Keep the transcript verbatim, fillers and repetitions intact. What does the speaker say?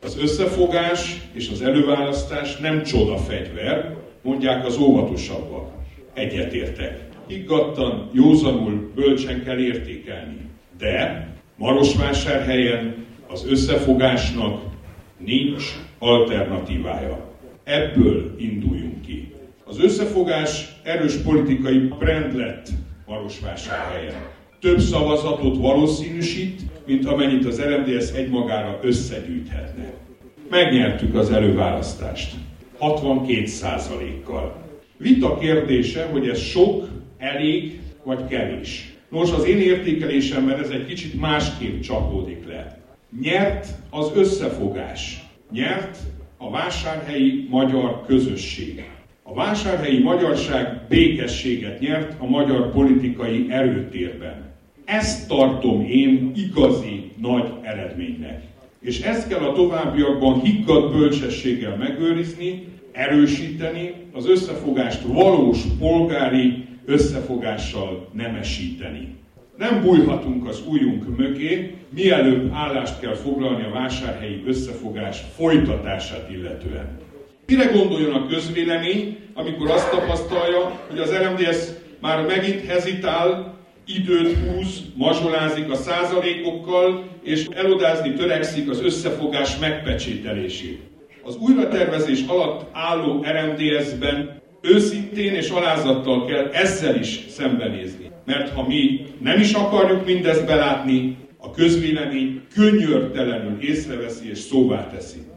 Az összefogás és az előválasztás nem csodafegyver, mondják az óvatosabbak. Egyetértek. Higgadtan, józanul, bölcsen kell értékelni. De Marosvásárhelyen az összefogásnak nincs alternatívája. Ebből induljunk ki. Az összefogás erős politikai brand lett Marosvásárhelyen. Több szavazatot valószínűsít, mint amennyit az er em dé es egymagára összegyűjthetne. Megnyertük az előválasztást. hatvankét százalékkal. Vita kérdése, hogy ez sok, elég vagy kevés. Nos, az én értékelésemben ez egy kicsit másképp csapódik le. Nyert az összefogás. Nyert a vásárhelyi magyar közösség. A vásárhelyi magyarság békességet nyert a magyar politikai erőtérben. Ezt tartom én igazi nagy eredménynek. És ezt kell a továbbiakban higgadt bölcsességgel megőrizni, erősíteni, az összefogást valós polgári összefogással nemesíteni. Nem bújhatunk az ujjunk mögé, mielőbb állást kell foglalni a vásárhelyi összefogás folytatását illetően. Mire gondoljon a közvélemény, amikor azt tapasztalja, hogy az er em dé es már megint hezitál, időt húz, mazsolázik a százalékokkal, és elodázni törekszik az összefogás megpecsételését. Az újratervezés alatt álló er em dé es-ben őszintén és alázattal kell ezzel is szembenézni. Mert ha mi nem is akarjuk mindezt belátni, a közvélemény könnyörtelenül észreveszi és szóvá teszi.